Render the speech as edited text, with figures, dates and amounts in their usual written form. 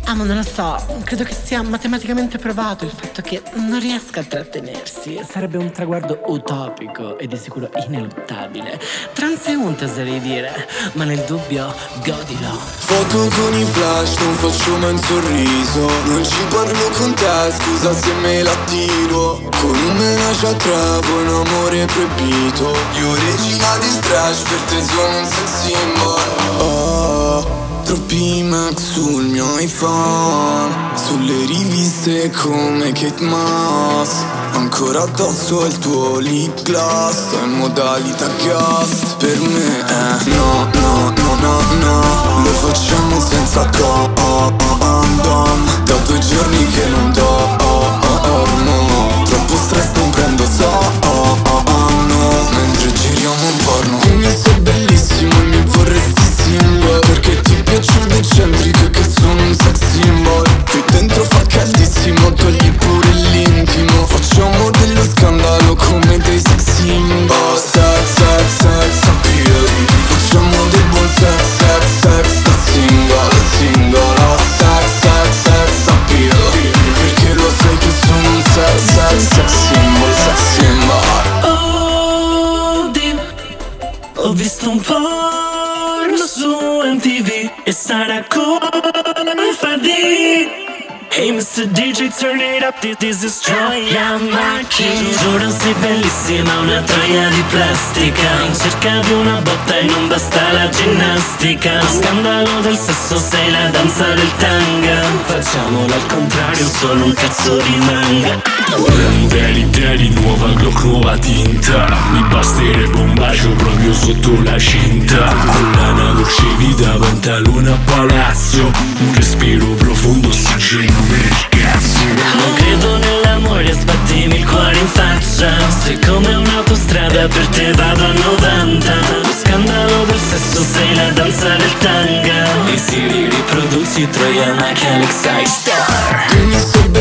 ma non lo so, credo che sia matematicamente provato il fatto che non riesca a trattenersi. Sarebbe un traguardo utopico e di sicuro ineluttabile. Transeunte oserei dire, ma nel dubbio godilo. Foto con i flash, non faccio mai un sorriso. Non ci parlo con te, scusa se me la tiro. Con un menage a tre, un amore proibito. Io regina del trash, per te sono un sex symbol. Oh, troppi Mac sul mio iPhone, sulle riviste come Kate Moss. Ancora addosso il tuo lip gloss, in modalità gas. Per me è no, no, no, no, no. Lo facciamo senza condom. Da 2 giorni che non dormo. Troppo stress, non prendo sonno mentre giriamo un porno. Dimmi sei bellissimo e mi vorresti single, perché ti piaccio l'eccentrico che sono un sex symbol. Qui dentro fa caldissimo, togli pure l'intimo. Facciamo dello scandalo come dei sex symbol. Sex, sex, sex appeal. Facciamo del buon sex, sex, sex da single, oh, sex, sex, sex appeal. Perché lo sai che sono un sex, sex, sex symbol, sex symbol. Oh, ho visto un porno su MTV e sarà colpa di Hey Mr. DJ, turn it up, this is Troia Macchina. Giuro sei bellissima, una troia di plastica. In cerca di una botta e non basta la ginnastica. Lo scandalo del sesso, sei la danza del tanga. Facciamolo al contrario, solo un cazzo di manga. Daddy, nuova Glock, nuova tinta. Mi basterebbe un bacio proprio sotto la cinta. Collana dolce vita, pantalone a palazzo. Un respiro profondo, ossigeno per il cazzo. Non credo nell'amore, sbattimi il cuore in faccia. Sei come un'autostrada, per te vado a 90. Lo scandalo del sesso, sei la danza del tanga. E si riproduci Troia Macchina, Alex Star. Dimmi sei